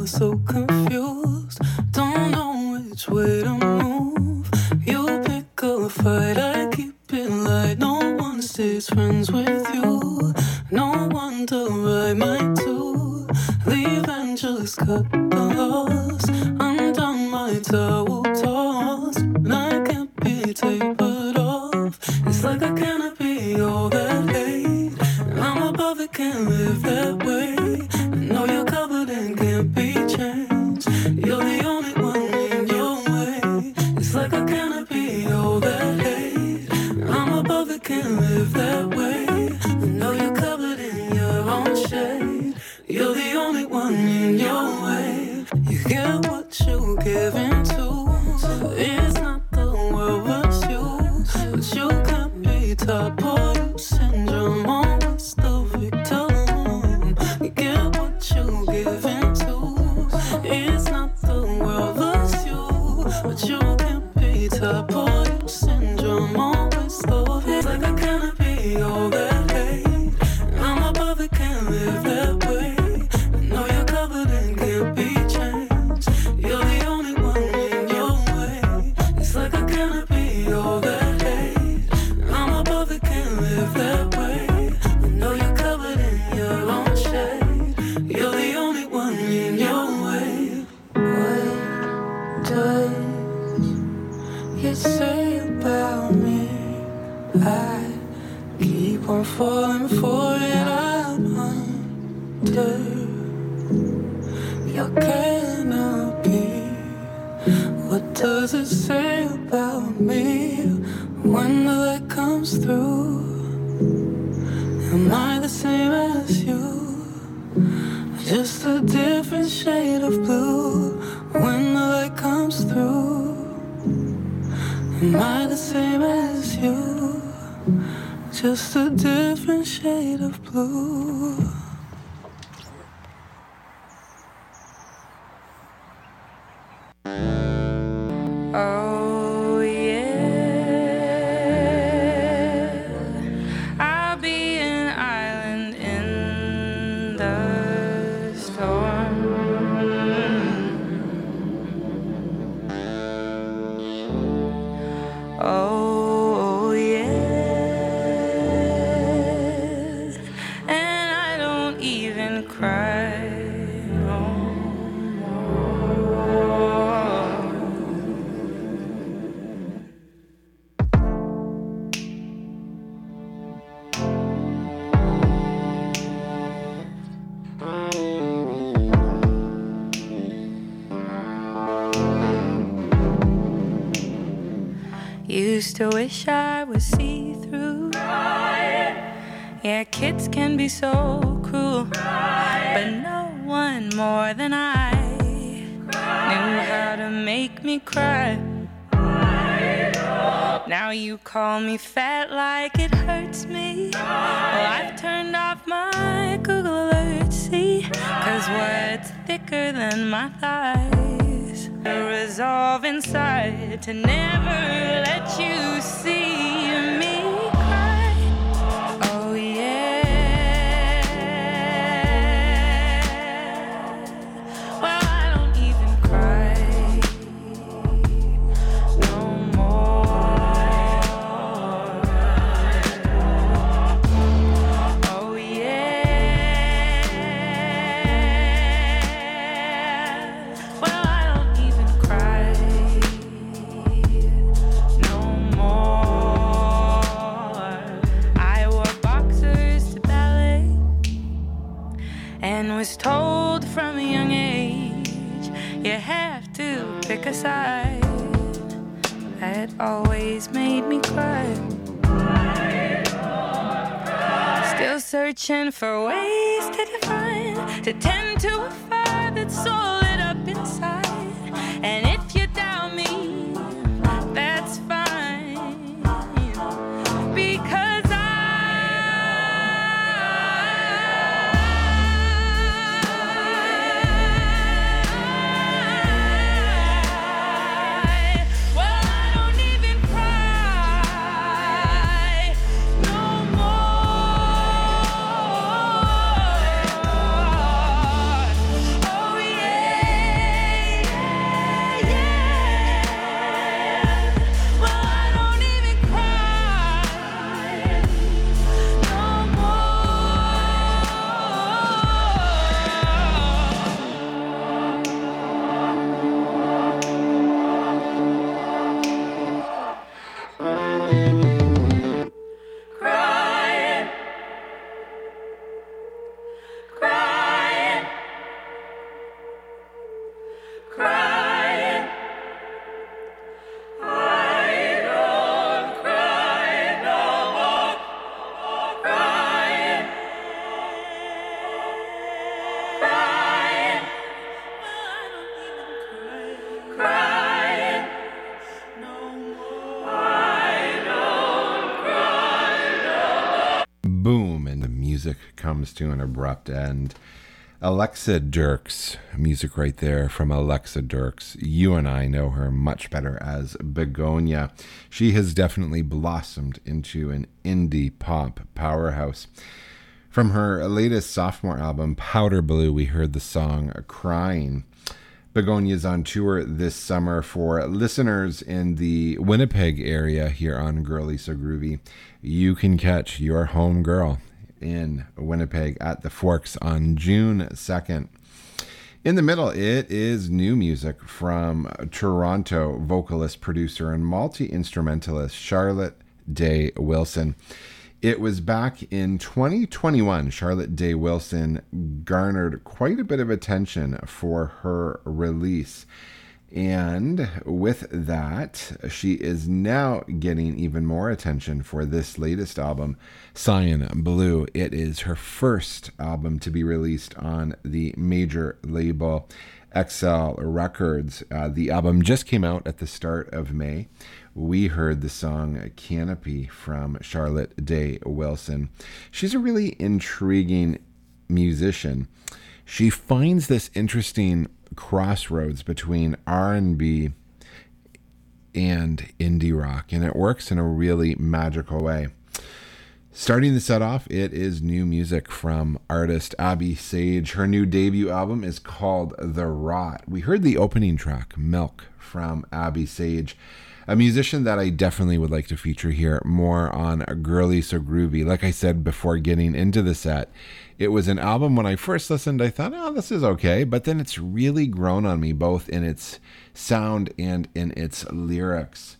so confused, don't know which way to move. You pick a fight, I keep it light. No one stays friends with you. No wonder I might too. Leave and just cut the loss. Undone my towel toss, and I can't be tapered off. It's like I cannot be all that hate, and I'm above it, can't live that way. I know you're covered and can't be changed. You're the only one in your way. It's like I cannot be all that hate, and I'm above it, can't live that way. I know you're covered in your own shade. You're the only one in your way. You get what you give into. It's not the world was you, but you can't be top or you syndrome. Always the victim. You get what you give into. It's not the world was you, but you can't be top or you syndrome. Always the victim. It's like I cannot be all that hate, and I'm above it, can't live that way. I know you're covered and can't be changed. You're the only one in your way. It's like I cannot be all that hate, and I'm above it, can't live that way. I know you're covered in your own shade. You're the only one in your way. What does it say about me? I keep on falling for it. I wonder your canopy. What does it say about me when the light comes through? Am I the same as you? Just a different shade of blue when the light comes through. Am I the same as you? Just a different shade of blue. Oh yeah, I'll be an island in the storm. Oh yeah, and I don't even cry no more. Used to wish I was see-through. Yeah, kids can be so cruel, but no one more than I knew how to make me cry. Now you call me fat like it hurts me. Well, I've turned off my Google Alerts, see? 'Cause what's thicker than my thighs? The resolve inside to never let you see me cry. Oh yeah. Well, I don't even cry no more. Oh yeah. Well, I don't even cry no more. I wore boxers to ballet and was told from a young age you have to pick a side. That always made me cry. Still searching for ways to define, to tend to a fire that's so lit up inside. And if you doubt me, that's fine, because well, I don't even cry no more. Oh yeah. Comes to an abrupt end. Alexa Dirks, music right there from Alexa Dirks. You and I know her much better as Begonia. She has definitely blossomed into an indie pop powerhouse. From her latest sophomore album, Powder Blue, we heard the song Crying. Begonia's on tour this summer. For listeners in the Winnipeg area here on Girly So Groovy, you can catch your home girl in Winnipeg at the Forks on June 2nd. In the middle, it is new music from Toronto vocalist, producer, and multi-instrumentalist Charlotte Day Wilson. It was back in 2021, Charlotte Day Wilson garnered quite a bit of attention for her release. And with that, she is now getting even more attention for this latest album, Cyan Blue. It is her first album to be released on the major label XL Records. The album just came out at the start of May. We heard the song Canopy from Charlotte Day Wilson. She's a really intriguing musician. She finds this interesting crossroads between R&B and indie rock, and it works in a really magical way. Starting the set off, it is new music from artist Abby Sage. Her new debut album is called The Rot. We heard the opening track, Milk, from Abby Sage, a musician that I definitely would like to feature here more on Girly So Groovy. Like I said before getting into the set, it was an album when I first listened, I thought, oh, this is okay. But then it's really grown on me, both in its sound and in its lyrics.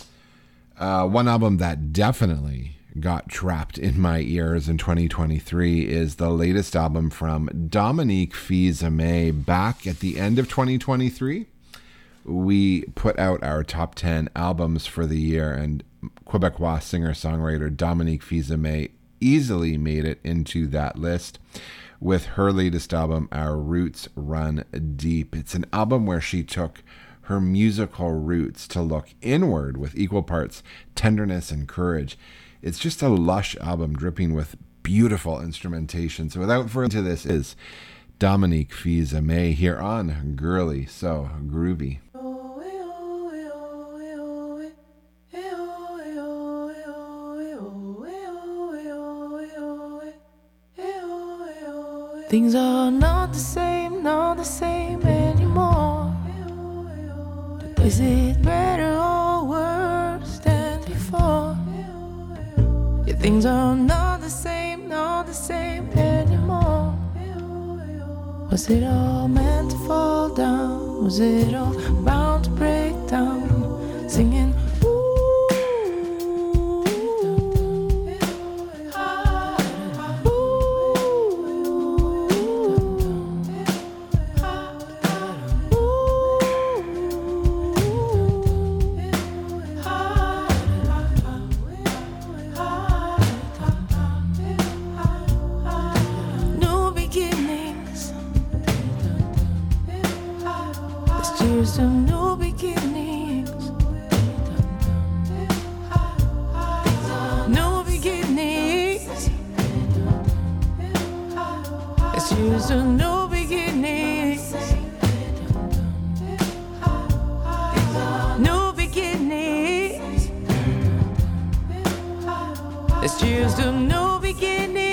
One album that definitely got trapped in my ears in 2023 is the latest album from Dominique Fils-Aimé. Back at the end of 2023, we put out our top 10 albums for the year, and Quebecois singer-songwriter Dominique Fils-Aimé easily made it into that list with her latest album, Our Roots Run Deep. It's an album where she took her musical roots to look inward with equal parts tenderness and courage. It's just a lush album dripping with beautiful instrumentation. So without further ado, this is Dominique Fils-Aimé here on Girly So Groovy. Things are not the same anymore. Is it better or worse than before? Yeah, things are not the same anymore. Was it all meant to fall down? Was it all bound to break down? Singing some new beginnings. New beginnings. It's just a new beginnings. New beginnings. It's just a new beginning.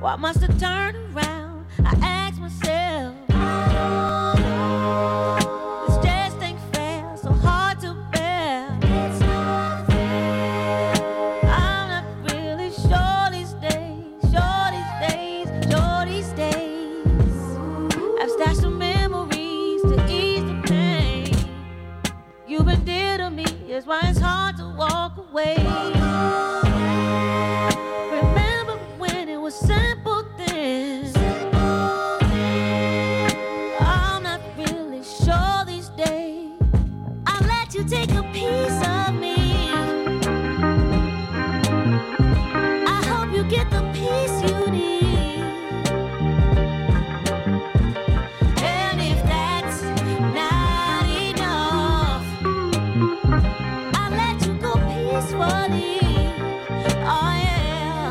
Why must I turn around? I ask myself, this just ain't fair, so hard to bear. It's not fair. I'm not really sure these days, sure these days, sure these days. I've stashed some memories to ease the pain. You've been dear to me, that's why it's hard to walk away. Remember when it was simple things? I'm not really sure these days. I let you take a piece of me. I hope you get the peace you need. And if that's not enough, I let you go peacefully. Oh yeah.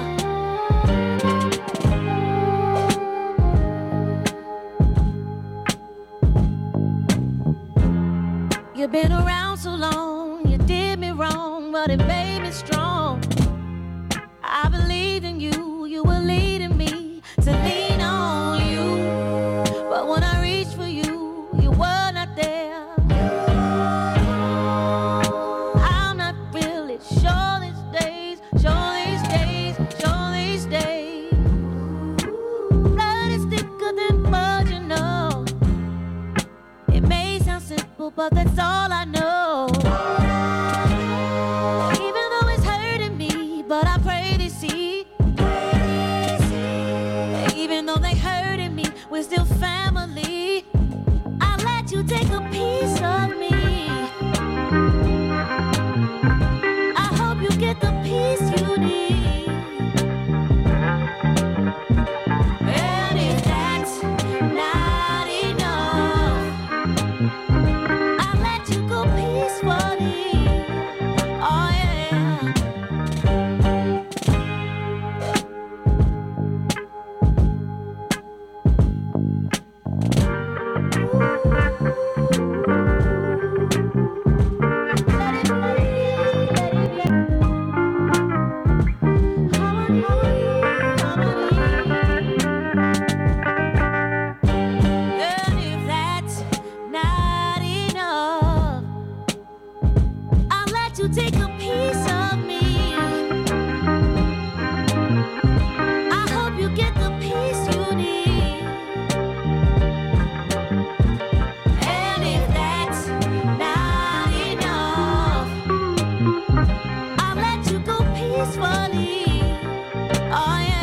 You've been around so long, you did me wrong, but it made me strong. I believed in you, you were leading me to lean on you. But when I reached for you, you were not there. I'm not really sure these days, sure these days, sure these days. Blood is thicker than blood, you know. It may sound simple, but that's all I know. Even though it's hurting me, but I pray they see. Even though they hurting me, we're still family. I let you take a piece of me. I hope you get the peace you need. And if that's not enough, I let you go peacefully. Oh yeah. And if that's not enough, I'll let you take a piece of me. I hope you get the peace you need. And if that's not enough, I'll let you go peacefully. Oh yeah.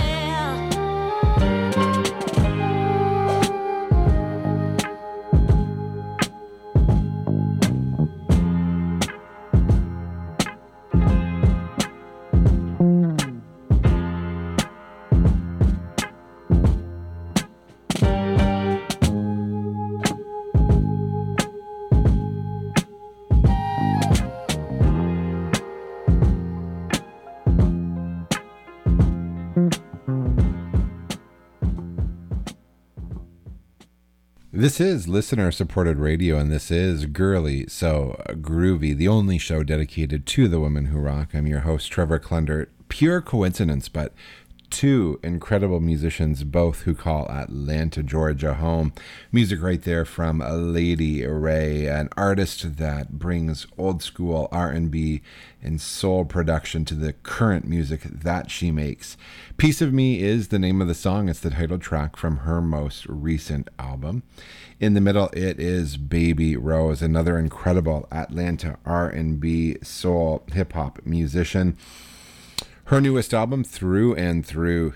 This is listener-supported radio, and this is Girly So Groovy, the only show dedicated to the women who rock. I'm your host, Trevor Klundert. Pure coincidence, but two incredible musicians, both who call Atlanta, Georgia home. Music right there from Lady Ray, an artist that brings old school R&B and soul production to the current music that she makes. Piece of Me is the name of the song. It's the title track from her most recent album. In the middle, it is Baby Rose, another incredible Atlanta R&B soul hip-hop musician. Her newest album, Through and Through,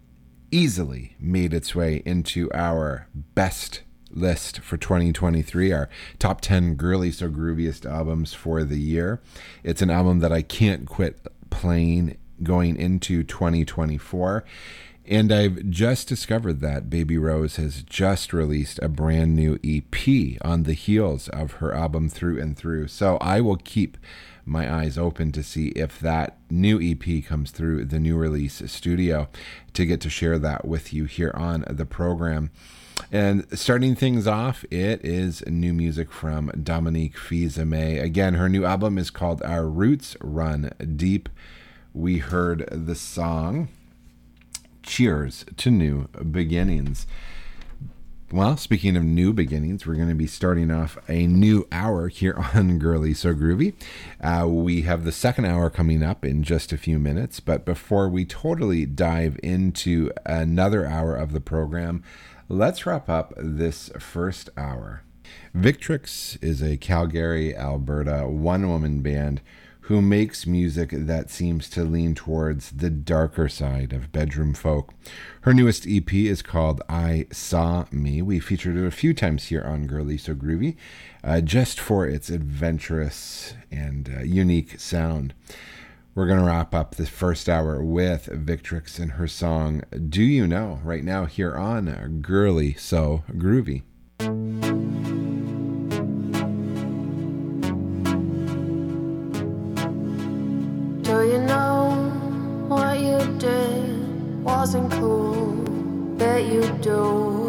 easily made its way into our best list for 2023, our top 10 Girly So Grooviest albums for the year. It's an album that I can't quit playing going into 2024. And I've just discovered that Baby Rose has just released a brand new EP on the heels of her album Through and Through. So I will keep my eyes open to see if that new EP comes through the new release studio to get to share that with you here on the program. And starting things off, it is new music from Dominique Fils-Aimé. Again, her new album is called Our Roots Run Deep. We heard the song cheers to new beginnings. Well, speaking of new beginnings, we're going to be starting off a new hour here on Girly So Groovy. We have the second hour coming up in just a few minutes, but before we totally dive into another hour of the program, let's wrap up this first hour. Victrix is a Calgary, Alberta one-woman band who makes music that seems to lean towards the darker side of bedroom folk. Her newest EP is called I Saw Me. We featured it a few times here on Girly So Groovy, just for its adventurous and unique sound. We're going to wrap up the first hour with Victrix and her song Do You Know, right now here on Girly So Groovy. Do you know what you did wasn't cool? Bet you do.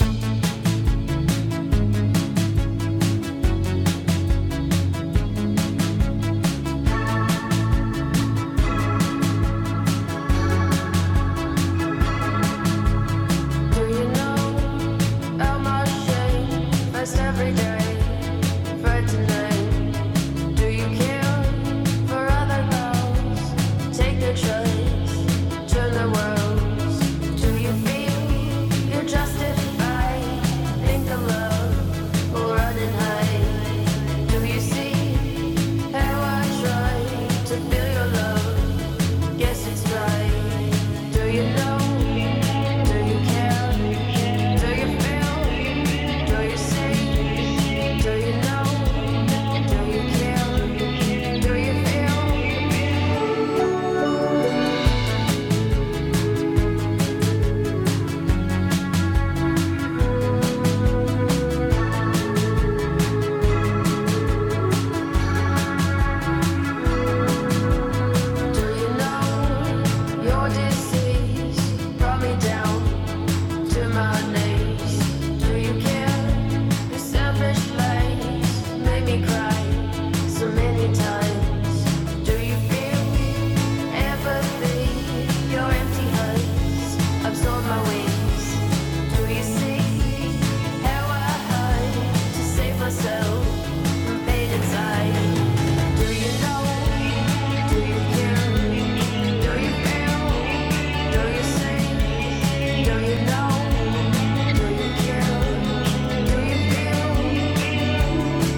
Do you know about my shame? First every day, for tonight. Do you care for other girls? Take the choice, turn the world. Do you feel you're justified? Think of love will run and hide. Do you see how I try to feel your love? Guess it's right. Do you know? Do you care? Do you feel? Do you see? Do you know? Do you care? Do you feel? Do you know your disease brought me down to my knees? Do you care? Your selfish lies made me cry so many times. Do you feel empathy? Your empty hands absorb my wings. Do you see how I hide to save myself from pain inside? Do you know? Do you care? Do you feel? Do you see? Do you know? Do you care? Do you feel?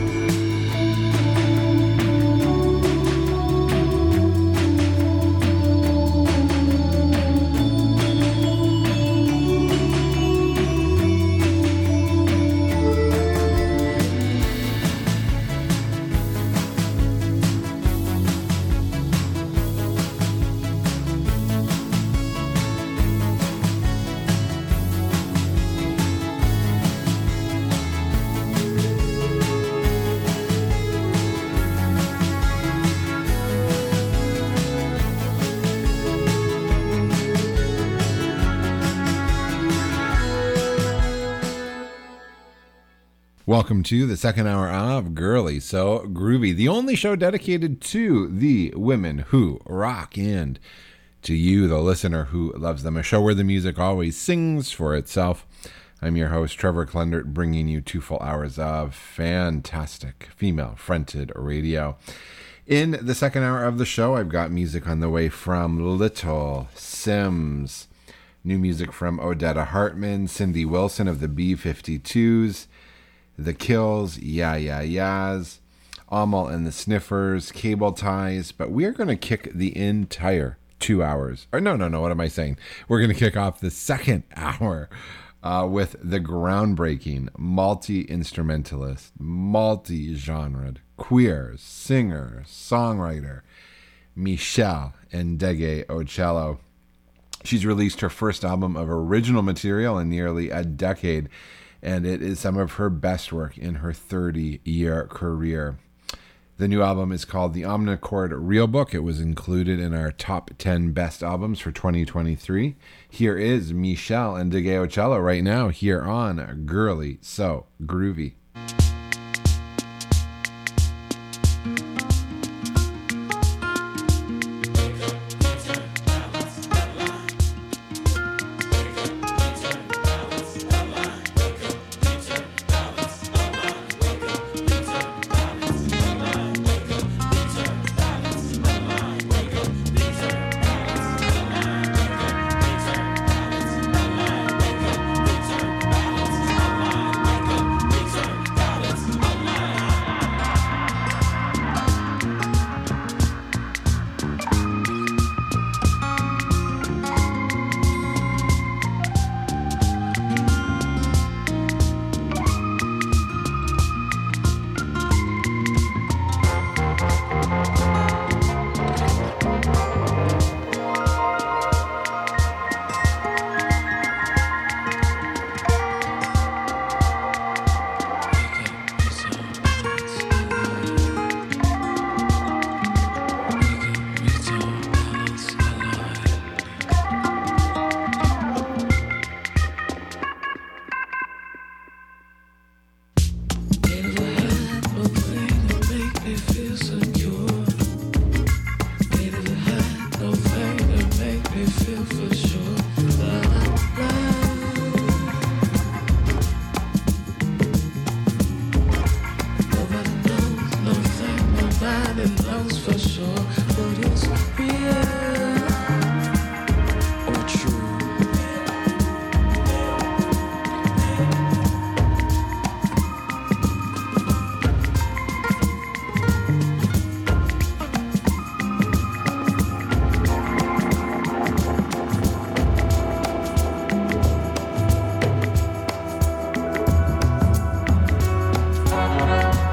Welcome to the second hour of Girly So Groovy, the only show dedicated to the women who rock and to you, the listener who loves them. A show where the music always sings for itself. I'm your host, Trevor Klendert, bringing you 2 full hours of fantastic female-fronted radio. In the second hour of the show, I've got music on the way from Little Sims, new music from Odetta Hartman, Cindy Wilson of the B-52s, The Kills, Yeah Yeah Yeahs, Amal and the Sniffers, Cable Ties, but we are going to kick the entire 2 hours. Or no, what am I saying? We're going to kick off the second hour with the groundbreaking, multi-instrumentalist, multi-genred, queer, singer, songwriter, Michelle Ndege Ocello. She's released her first album of original material in nearly a decade, and it is some of her best work in her 30-year career. The new album is called The Omnichord Real Book. It was included in our top 10 best albums for 2023. Here is Michelle Ndege Ocello right now here on Girly So Groovy.